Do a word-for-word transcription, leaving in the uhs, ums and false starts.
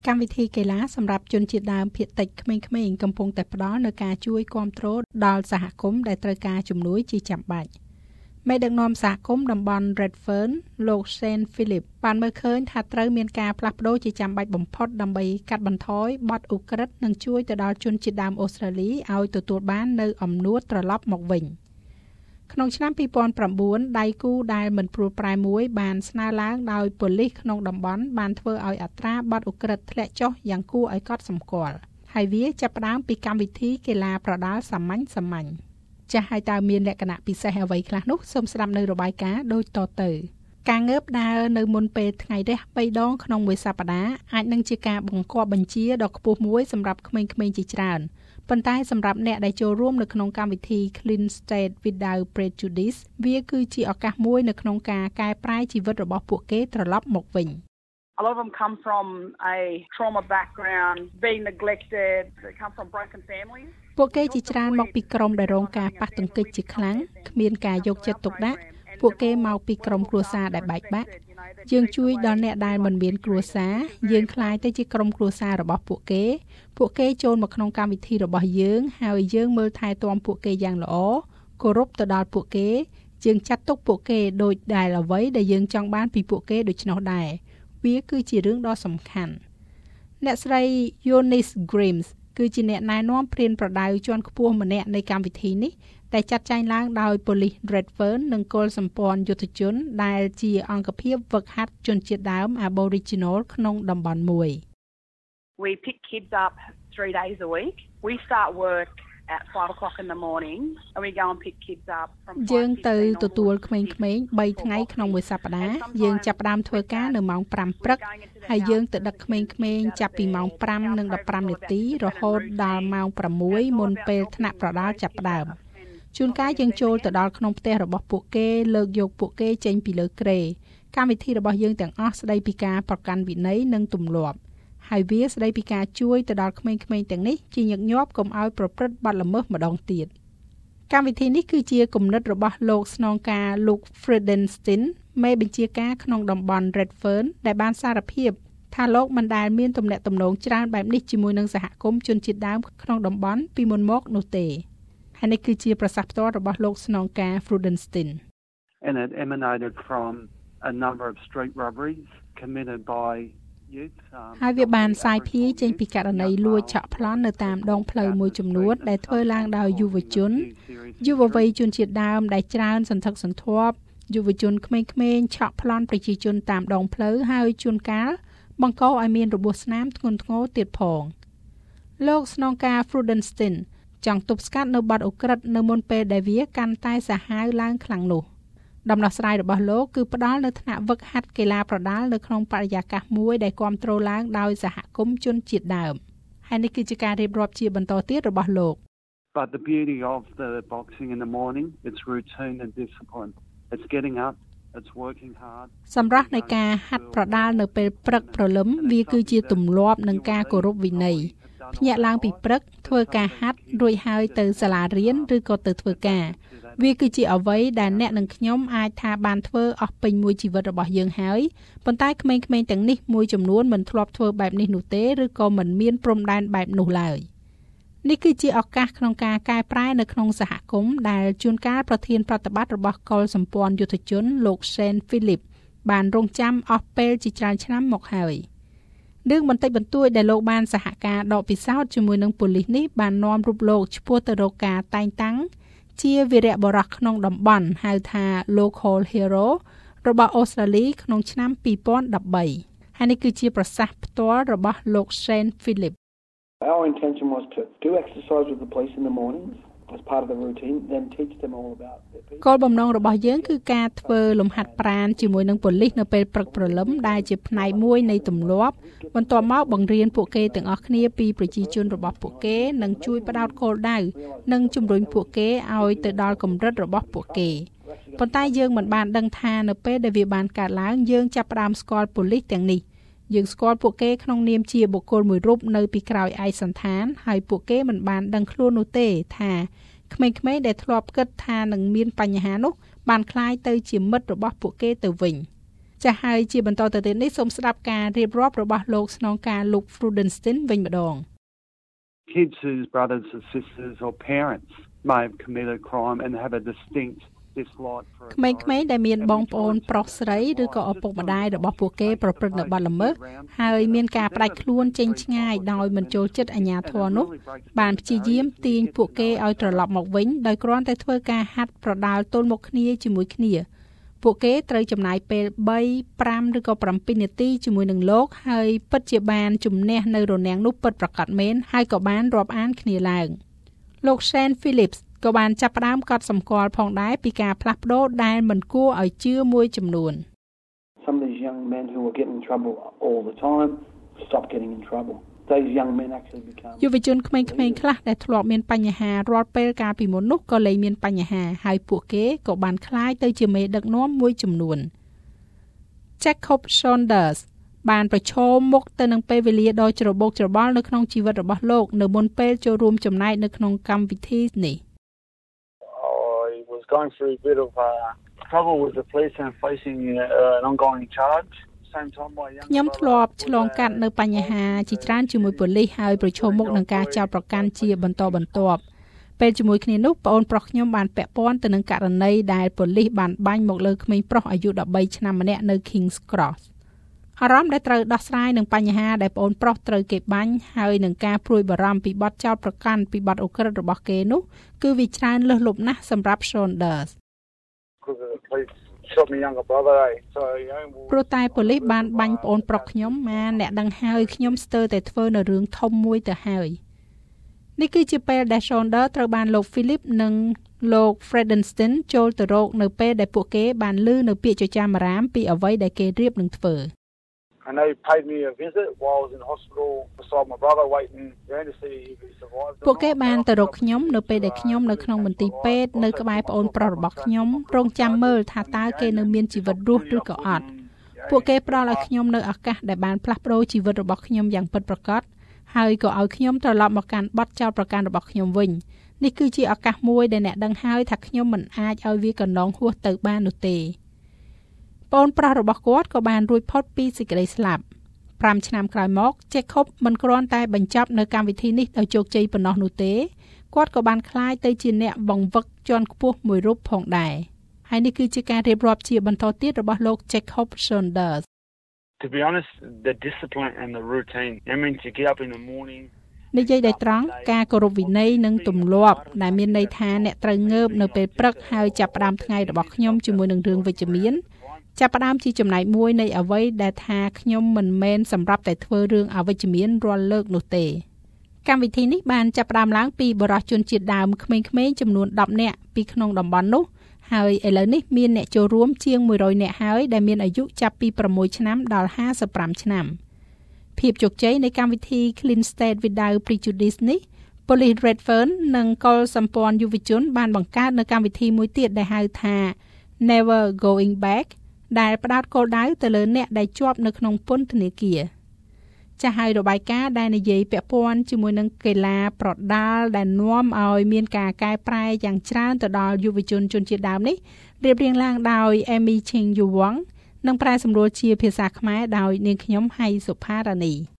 កម្មវិធីកីឡាសម្រាប់ជនជាតិដើមភាគតិចក្មេងៗកំពុងតែផ្ដល់នូវការជួយគាំទ្រដល់សហគមន៍ដែលត្រូវការជំនួយជាចាំបាច់មេដឹកនាំសហគមន៍តំបន់ Redfern លោក Shane Phillips បានមើលឃើញថាត្រូវមានការផ្លាស់ប្ដូរជាចាំបាច់បំផុតដើម្បីកាត់បន្ថយបទឧក្រិដ្ឋនិងជួយទៅដល់ជនជាតិដើមអូស្ត្រាលីឲ្យទទួលបាននូវអំណួតត្រឡប់មកវិញក្នុងឆ្នាំពីរពាន់ប្រាំបួនដៃគូដែលមិនព្រួលប្រែមួយបានស្នើឡើងដោយប៉ូលីសក្នុងតំបន់បានធ្វើឲ្យអត្រាបទឧក្រិដ្ឋធ្លាក់ចុះយ៉ាងគួរឲ្យកត់សម្គាល់ហើយវាចាប់ផ្ដើមពីកម្មវិធីកីឡាប្រដាល់សាមញ្ញសាមញ្ញចាស់ហើយតើមានលក្ខណៈពិសេសអ្វីខ្លះនោះសូមស្ដាប់នៅរបាយការណ៍ដូចតទៅការងើបដើរនៅមុនពេលថ្ងៃរះបីដងក្នុងមួយសប្តាហ៍អាចនឹងជាការបង្គាប់បញ្ជាដ៏ខ្ពស់មួយសម្រាប់ក្មេងៗជាច្រើនប៉ុន្តែសម្រាប់អ្នកដែលចូលរួមនៅក្នុងកម្មវិធី Clean State Without Prejudice វាគឺជាឱកាសមួយនៅក្នុងការកែប្រែជីវិតរបស់ពួកគេត្រឡប់មកវិញ A lot of them come from a trauma background, being neglected, they come from broken families. ពួកគេជាច្រើនមកពីក្រុមដែលរងការប៉ះទង្គិចជាខ្លាំងគ្មានការយកចិត្តទុកដាក់ពួកគេមកពីក្រុមគ្រួសារដែលបែកបាក់យើងជួយដល់អ្នកដែលមិនមានគ្រួសារយើងក្លាយទៅជាក្រុមគ្រួសាររបស់ពួកគេពួកគេចូលមកក្នុងកម្មវិធីរបស់យើងហើយយើងមើលថែទាំពួកគេយ៉ាងល្អគោរពទៅដល់ពួកគេយើងចាត់ទុកពួកគេដូចដែលអ្វីដែលយើងចង់បានពីពួកគេដូច្នោះដែរវាគឺជារឿងដ៏សំខាន់អ្នកស្រី Eunice Grimes គឺជាអ្នកណែនាំព្រានប្រដៅជាន់ខ្ពស់ម្នាក់នៃកម្មវិធីនេះតែចាត់ចែងឡើងដោយប៉ូលីស Redfern និងគោលសម្ព័ន្ធយុទ្ធជនដែលជាអង្គភាពហ្វឹកហាត់ជនជាតិដើម Aboriginal ក្នុងតំបន់មួយ We pick kids up three days a week. We start work at five o'clock in the morning and we go and pick kids up from យើងទៅទទួលក្មេងៗបីថ្ងៃក្នុងមួយសប្តាហ៍យើងចាប់ផ្ដើមធ្វើការនៅម៉ោងប្រាំព្រឹកហើយយើងទៅដឹកក្មេងៗចាប់ពីម៉ោងប្រាំនិងដប់ប្រាំនាទីរហូតដល់ម៉ោងប្រាំមួយមុនពេលថ្នាក់ប្រដាល់ចាប់ផ្ដើមជួនកាលយើងចូលទៅដល់ក្នុងផ្ទះរបស់ពួកគេលើកយកពួកគេចេញពីលើគ្រែកម្មវិធីរបស់យើងទាំងអស់ស្ដីពីការប្រកាន់វិន័យនិងទម្លាប់ហើយវាស្ដីពីការជួយទៅដល់ក្មេងៗទាំងនេះជាញឹកញាប់កុំឲ្យប្រព្រឹត្តបទល្មើសម្ដងទៀតកម្មវិធីនេះគឺជាគំនិតរបស់លោកស្នងការលោក Friedenstein មេបញ្ជាការក្នុងតំបន់ Redfern ដែលបានសារភាពថាលោកមិនដែលមានទំនាក់ទំនងច្រើនបែបនេះជាមួយនឹងសហគមន៍ជនជាតិដើមក្នុងតំបន់ពីមុនមកនោះទេហើយនេះគឺជាប្រសាសន៍ផ្ទាល់របស់លោកស្នងការ Friedenstein And it emanated from a number of street robberies committed by ហើយវាបានសាយភាយចេញពីករណីលួចឆក់ប្លន់នៅតាមដងផ្លូវមួយចំនួនដែលធ្វើឡើងដោយយុវជនយុវវ័យជនជាតិដើមដែលច្រើនសន្ធឹកសន្ធាប់យុវជនក្មេងៗឆក់ប្លន់ប្រជាជនតាមដងផ្លូវហើយជួនកាលបង្កឲ្យមានរបួសស្នាមធ្ងន់ធ្ងរទៀតផងលោកស្នងការ Friedenstein ចង់ទប់ស្កាត់នៅបទឧក្រិដ្ឋនៅមុនពេលដែលវាកាន់តែសាហាវឡើងខ្លាំងនោះដំណោះស្រាយរបស់លោកគឺផ្ដល់នៅថ្នាក់វឹកហាត់កីឡាប្រដាល់នៅក្នុងបរិយាកាសមួយដែលគាំទ្រឡើងដោយសហគមន៍ជនជាតិដើមហើយនេះគឺជាការរៀបរាប់ជាបន្តទៀតរបស់លោក But the beauty of the boxing in the morning it's routine and discipline it's getting up it's working hard សម្រាប់នៃការហាត់ប្រដាល់នៅពេលព្រឹកព្រលឹមវាគឺជាទម្លាប់និងការគោរពវិន័យភ្ញាក់ឡើងពីព្រឹកធ្វើការហាត់រួចហើយទៅសាលារៀនឬក៏ទៅធ្វើការវាគឺជាអ្វីដែលអ្នកនិងខ្ញុំអាចថាបានធ្វើអស់ពេញមួយជីវិតរបស់យើងហើយប៉ុន្តែក្មេងៗទាំងនេះមួយចំនួនមិនធ្លាប់ធ្វើបែបនេះនោះទេឬក៏មិនមានព្រំដែនបែបនោះឡើយនេះគឺជាឱកាសក្នុងការកែប្រែនៅក្នុងសហគមន៍ដែលជួនកាលប្រធានប្រតិបត្តិរបស់កុលសម្ព័ន្ធយុទ្ធជនលោក Shane Phillips បានរងចាំអស់ពេលជាច្រើនឆ្នាំមកហើយរឿងបន្តិចបន្តួចដែលលោកបានសហការដកពិសោធន៍ជាមួយនឹងប៉ូលីសនេះបាននាំរូបលោកឆ្ពោះទៅរកការតែងតាំងជាវីរបុរសក្នុងតំបន់ហៅថា Local Hero របស់អូស្ត្រាលីក្នុងឆ្នាំពីរពាន់ដប់បីហើយនេះគឺជាប្រសាសន៍ផ្ទាល់របស់លោក Shane Phillips Our intention was to do exercise with the police in the mornings as part of the routine then teach them all about their people គោលបំណងរបស់យើងគឺការធ្វើលំហាត់ប្រាណជាមួយនឹងប៉ូលីសនៅពេលព្រឹកព្រលឹមដែលជាផ្នែកមួយនៃទម្លាប់បន្ទាប់មកបង្រៀនពួកគេទាំងអស់គ្នាពីប្រជាជនរបស់ពួកគេនិងជួយផ្ដោតគោលដៅនិងជំរុញពួកគេឲ្យទៅដល់កម្រិតរបស់ពួកគេប៉ុន្តែយើងមិនបានដឹងថានៅពេលដែលវាបានកើតឡើងយើងចាប់ផ្ដើមស្គាល់ប៉ូលីសទាំងនេះយើងស្គាល់ពួកគេក្នុងនាមជាបុគ្គលមួយរូបនៅពីក្រោយឯកសណ្ឋានហើយពួកគេមិនបានដឹងខ្លួននោះទេថាក្មេងៗដែលធ្លាប់គិតថានឹងមានបញ្ហានោះបានคล้ายទៅជាមិត្តរបស់ពួកគេទៅវិញចាស់ហើយជាបន្តទៅទៀតនេះសូមស្ដាប់ការរៀបរាប់របស់លោកស្នងការលោក Frudenstein វិញម្ដង Kids whose brothers or sisters or parents may have committed a crime and have a distinct dislike for ក្មេងៗដែលមានបងប្អូនប្រុសស្រីឬក៏ឪពុកម្ដាយរបស់ពួកគេប្រព្រឹត្តនៅបទល្មើសហើយមានការផ្ដាច់ខ្លួនចេញឆ្ងាយដោយមិនចូលចិត្តអាជ្ញាធរនោះបានព្យាយាមទាញពួកគេឲ្យត្រឡប់មកវិញដោយគ្រាន់តែធ្វើការហាត់ប្រដាល់ទល់មុខគ្នាជាមួយគ្នាពួកគេត្រូវចំណាយពេល3 5ឬក៏7នាទីជាមួយនឹងលោកហើយពិតជាបានជំនះនៅរនាំងនោះពិតប្រាកដមែនហើយក៏បានរាប់អានគ្នាឡើងលោក Shane Phillips ក៏បានចាប់ផ្ដើមកត់សម្គាល់ផងដែរពីការផ្លាស់ប្ដូរដែលមិនគួរឲ្យជឿមួយចំនួន Some of these young men who were getting in trouble all the time stopped getting in trouble. Those young men actually become យុវជនក្មេងៗខ្លះដែលធ្លាប់មានបញ្ហារាល់ពេលកាលពីមុននោះក៏លែងមានបញ្ហាហើយពួកគេក៏បានក្លាយទៅជាមេដឹកនាំមួយចំនួន Jacob Saunders បានប្រឈមមុខទៅនឹងពេលវេលាដ៏ច្របូកច្របល់នៅក្នុងជីវិតរបស់លោកនៅមុនពេលចូលរួមចំណែកនៅក្នុងកម្មវិធីនេះ I was going through a bit of uh, trouble with the police and facing uh, an ongoing charge. ខ្ញុំធ្លាប់ឆ្លងកាត់នៅបញ្ហាជាច្រើនជាមួយប៉ូលីសហើយប្រឈមមុខនឹងការចោទប្រកាន់ជាបន្តបន្ទាប់ពេលជាមួយគ្នានោះប្អូនប្រុសខ្ញុំបានពាក់ព័ន្ធទៅនឹងករណីដែលប៉ូលីសបានបាញ់មកលើក្មេងប្រុសអាយុ13ឆ្នាំម្នាក់នៅ King's Cross អារម្មណ៍ដែលត្រូវដោះស្រាយនឹងបញ្ហាដែលប្អូនប្រុសត្រូវគេបាញ់ហើយនឹងការព្រួយបារម្ភពីបទចោទប្រកាន់ពីបទឧក្រិដ្ឋរបស់គេនោះគឺវាច្រើនលើសលប់ណាស់សម្រាប់ Saunders shot my younger brother eh so you know ព្រោះតែប៉ូលីសបានបាញ់ប្អូនប្រុសខ្ញុំមកអ្នកដឹងហើយខ្ញុំស្ទើរតែធ្វើនៅរឿងធំមួយទៅហើយនេះគឺជាពេលដែល Saunders ត្រូវបានលោក Philip និងលោក Frudenstein ចូលទៅរកនៅពេលដែលពួកគេបានឮនៅពាក្យចចាមអារាមពីអ្វីដែលគេរៀបនឹងធ្វើ And they paid me a visit while I was in hospital beside my brother waiting there to see if he survived. ពួកគេបានទៅរកខ្ញុំនៅពេលដែលខ្ញុំនៅក្នុងមន្ទីរពេទ្យនៅក្បែរប្អូនប្រុសរបស់ខ្ញុំរងចាំមើលថាតើគេនៅមានជីវិតរស់ឬក៏អត់ពួកគេផ្ដល់ឲ្យខ្ញុំនៅឱកាសដែលបានផ្លាស់ប្ដូរជីវិតរបស់ខ្ញុំយ៉ាងពិតប្រាកដហើយក៏ឲ្យខ្ញុំត្រឡប់មកកាន់បទចោទប្រកាន់របស់ខ្ញុំវិញនេះគឺជាឱកាសមួយដែលអ្នកដឹងហើយថាខ្ញុំមិនអាចឲ្យវាកណ្ដងហួសទៅបាននោះទេប្អូនប្រុសរបស់គាត់ក៏បានរួចផុតពីសេចក្តីស្លាប់5ឆ្នាំក្រោយមក Jacob មិនគ្រាន់តែបញ្ចប់នៅកម្មវិធីនេះដោយជោគជ័យប៉ុណ្ណោះនោះទេគាត់ក៏បានក្លាយទៅជាអ្នកបង្វឹកជាន់ខ្ពស់មួយរូបផងដែរហើយនេះគឺជាការរៀបរាប់ជាបន្តទៀតរបស់លោក Jacob Saunders To be honest the discipline and the routine I mean to get up in the morning និយាយដោយត្រង់ការគោរពវិន័យនិងទម្លាប់ដែលមានន័យថាអ្នកត្រូវងើបនៅពេលព្រឹកហើយចាប់ផ្ដើមថ្ងៃរបស់ខ្ញុំជាមួយនឹងរឿងវិជ្ជមានចាប់ផ្ដើមជាចំណែកមួយនៃអ្វីដែលថាខ្ញុំមិនមែនសម្រាប់តែធ្វើរឿងអវិជ្ជមានរាល់លើកនោះទេកម្មវិធីនេះបានចាប់ផ្ដើមឡើងពីបរិសុទ្ធជនជាតិដើមក្មេងៗចំនួន10នាក់ពីក្នុងតំបន់នោះហើយឥឡូវនេះមានអ្នកចូលរួមជាង100នាក់ហើយដែលមានអាយុចាប់ពី6ឆ្នាំដល់55ឆ្នាំភាពជោគជ័យនៃកម្មវិធី Clean State Without Prejudice នេះ Police Redfern និងកុលសម្ព័ន្ធយុវជនបានបង្កើតនៅកម្មវិធីមួយទៀតដែលហៅថា Never Going Back ដែលផ្ដោតគោលដៅទៅលើអ្នកដែលជាប់នៅក្នុងពន្ធនាគារចាស់ហើយរបាយការណ៍ដែលនិយាយពាក់ព័ន្ធជាមួយនឹងកីឡាប្រដាល់ដែលនាំឲ្យមានការកែប្រែយ៉ាងច្រើនទៅដល់យុវជនជនជាតិដើមនេះរៀបរៀងឡើងដោយ Amy Ching Yuwang និងប្រែសម្រួលជាភាសាខ្មែរដោយនាងខ្ញុំហៃសុផារ៉ានី